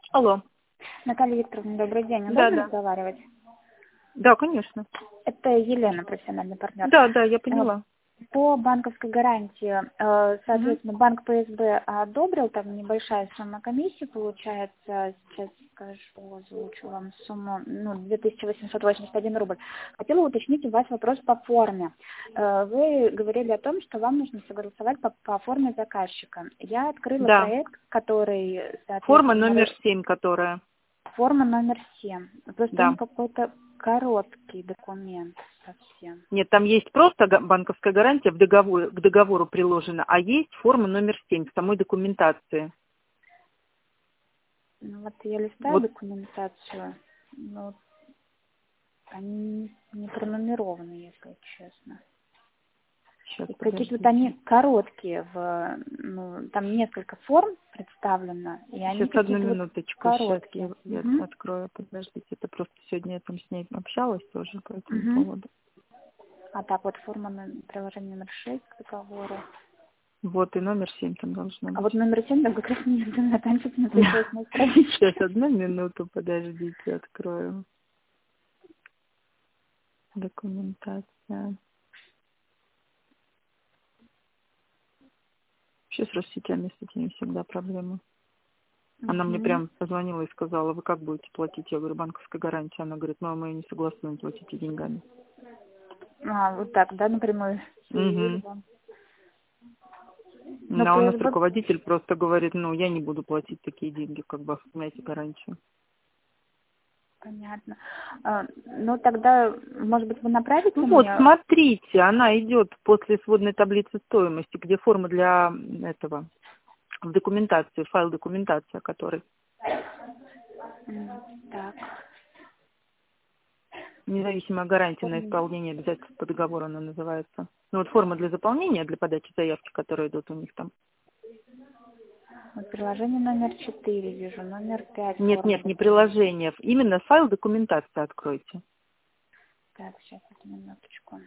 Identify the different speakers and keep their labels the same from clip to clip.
Speaker 1: Алло.
Speaker 2: Наталья Викторовна, добрый день.
Speaker 1: Да,
Speaker 2: Удобно
Speaker 1: да.
Speaker 2: разговаривать?
Speaker 1: Да, конечно.
Speaker 2: Это Елена, профессиональный партнер.
Speaker 1: Да, да, я
Speaker 2: Э,
Speaker 1: поняла.
Speaker 2: По банковской гарантии,
Speaker 1: Мгм.
Speaker 2: соответственно, банк ПСБ одобрил, там небольшая сумма комиссии получается, сейчас скажу, озвучу вам сумму, 2881 рубль. Хотела уточнить у вас вопрос по форме. Вы говорили о том, что вам нужно согласовать по форме заказчика. Я открыла
Speaker 1: Да.
Speaker 2: проект, который,
Speaker 1: Форма
Speaker 2: соответственно,
Speaker 1: номер 7, которая.
Speaker 2: форма номер 7. Просто он
Speaker 1: Да.
Speaker 2: какой-то короткий документ совсем.
Speaker 1: Нет, там есть просто банковская гарантия к договору приложена, а есть форма номер 7 в самой документации.
Speaker 2: Ну вот я листаю
Speaker 1: Вот
Speaker 2: документацию, но они не пронумерованы, если честно.
Speaker 1: сейчас,
Speaker 2: И какие-то вот
Speaker 1: подождите.
Speaker 2: они короткие, там несколько форм представлено, и они
Speaker 1: Сейчас одну
Speaker 2: какие-то вот
Speaker 1: минуточку. Сейчас
Speaker 2: короткие.
Speaker 1: я
Speaker 2: Угу.
Speaker 1: открою. Подождите. Это просто сегодня я там с ней общалась тоже по этому
Speaker 2: Угу.
Speaker 1: поводу.
Speaker 2: А так вот форма приложения номер 6 к договору.
Speaker 1: Вот и номер 7 там должно
Speaker 2: А
Speaker 1: быть.
Speaker 2: вот номер 7 там как раз не заканчивается на 38 страничке.
Speaker 1: Сейчас одну минуту, подождите, открою. Документация. Вообще с Россетями с этими всегда проблемы. Она мне
Speaker 2: Угу.
Speaker 1: прям позвонила и сказала: вы как будете платить? Я говорю: банковская гарантия. Она говорит: ну, а мы не согласны платить деньгами.
Speaker 2: Вот так, да, напрямую.
Speaker 1: Угу.
Speaker 2: Но
Speaker 1: А у нас
Speaker 2: ПСБ,
Speaker 1: руководитель просто говорит: ну, я не буду платить такие деньги, как бы оформляйте гарантию.
Speaker 2: понятно. Ну, тогда, может быть, вы направите
Speaker 1: Ну вот,
Speaker 2: мне...
Speaker 1: смотрите, она идет после сводной таблицы стоимости, где форма для этого, в документации, файл документация, который
Speaker 2: Так,
Speaker 1: независимая гарантия на
Speaker 2: форма.
Speaker 1: исполнение обязательств по договору она называется. Ну вот форма для заполнения, для подачи заявки, которые идут у них там.
Speaker 2: Вот приложение номер 4 вижу, номер 5
Speaker 1: Нет,
Speaker 2: форма
Speaker 1: нет, не
Speaker 2: дополнения.
Speaker 1: приложение, именно файл документации откройте.
Speaker 2: Так, сейчас, одну минуточку.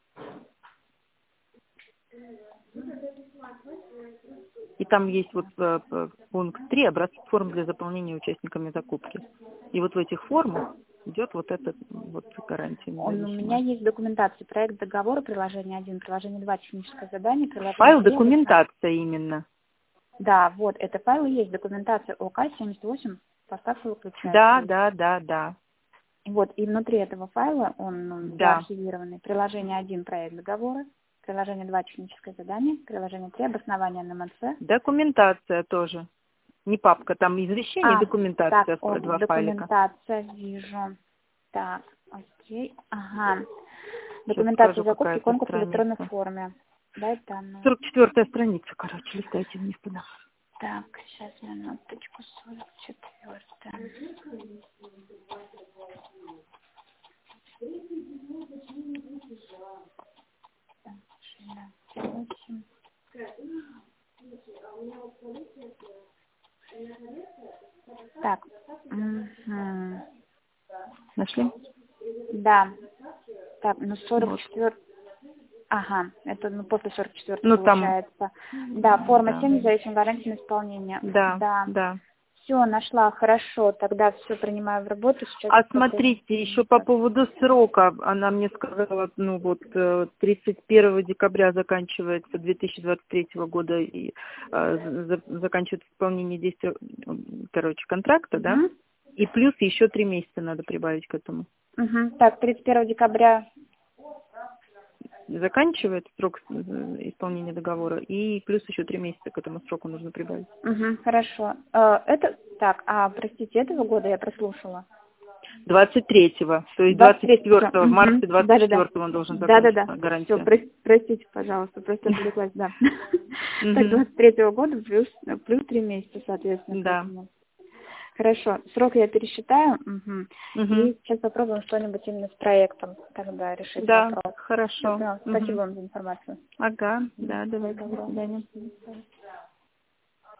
Speaker 1: И там есть вот пункт 3, образцы форм для заполнения участниками закупки. И вот в этих формах идет вот эта вот гарантия
Speaker 2: У меня
Speaker 1: независимая.
Speaker 2: есть документация, проект договора, приложение 1, приложение 2, техническое задание, приложение
Speaker 1: Файл
Speaker 2: 3,
Speaker 1: документация именно.
Speaker 2: Да, вот, это файлы есть, документация ОК-78, поставка
Speaker 1: Да,
Speaker 2: выключателей.
Speaker 1: да, да, да.
Speaker 2: Вот, и внутри этого файла, он
Speaker 1: Да.
Speaker 2: заархивированный, приложение 1 проект договора, приложение 2 техническое задание, приложение 3 обоснование НМЦ.
Speaker 1: Документация тоже. Не папка, там извещение,
Speaker 2: Так,
Speaker 1: документация, два файлика.
Speaker 2: документация вижу. Так, окей, ага.
Speaker 1: Сейчас
Speaker 2: Документация
Speaker 1: покажу,
Speaker 2: закупки,
Speaker 1: какая это
Speaker 2: конкурс в электронной
Speaker 1: страница.
Speaker 2: форме. Дай данные.
Speaker 1: 44-я страница, короче, листайте вниз туда.
Speaker 2: Так, сейчас, минуточку, 44-я. Так, 68. Так,
Speaker 1: Нашли?
Speaker 2: да, так, 44.
Speaker 1: Вот.
Speaker 2: Ага, это после 44
Speaker 1: Ну, там,
Speaker 2: получается. Да, форма
Speaker 1: да.
Speaker 2: 7, независимая гарантия на исполнение.
Speaker 1: Да,
Speaker 2: Да.
Speaker 1: да.
Speaker 2: Все, нашла, хорошо, тогда все принимаю в работу, сейчас
Speaker 1: А
Speaker 2: попробую.
Speaker 1: смотрите, еще по поводу срока, она мне сказала, 31 декабря заканчивается 2023 года и заканчивается исполнение действия, контракта, да?
Speaker 2: Угу.
Speaker 1: И плюс еще 3 месяца надо прибавить к этому.
Speaker 2: Угу. Так, 31 декабря.
Speaker 1: Заканчивает срок исполнения договора, и плюс еще 3 месяца к этому сроку нужно прибавить.
Speaker 2: Угу, хорошо. Это, так, простите, этого года я прослушала.
Speaker 1: 23-го, то есть
Speaker 2: 23-го.
Speaker 1: 24-го, в марте
Speaker 2: Да-да-да.
Speaker 1: 24-го он должен
Speaker 2: Да-да-да.
Speaker 1: закончиться,
Speaker 2: Все,
Speaker 1: гарантия.
Speaker 2: простите, пожалуйста, просто отвлеклась, да. Так,
Speaker 1: Мгм.
Speaker 2: 23-го года плюс 3 месяца, соответственно, к
Speaker 1: Да.
Speaker 2: этому. Хорошо, срок я пересчитаю. Угу.
Speaker 1: Мгм.
Speaker 2: И сейчас попробуем что-нибудь именно с проектом тогда решить
Speaker 1: Да,
Speaker 2: вопрос. Всё,
Speaker 1: хорошо.
Speaker 2: поняла. Спасибо
Speaker 1: Мгм.
Speaker 2: вам за информацию.
Speaker 1: Ага, да,
Speaker 2: Всего
Speaker 1: давайте, до
Speaker 2: доброго.
Speaker 1: свидания.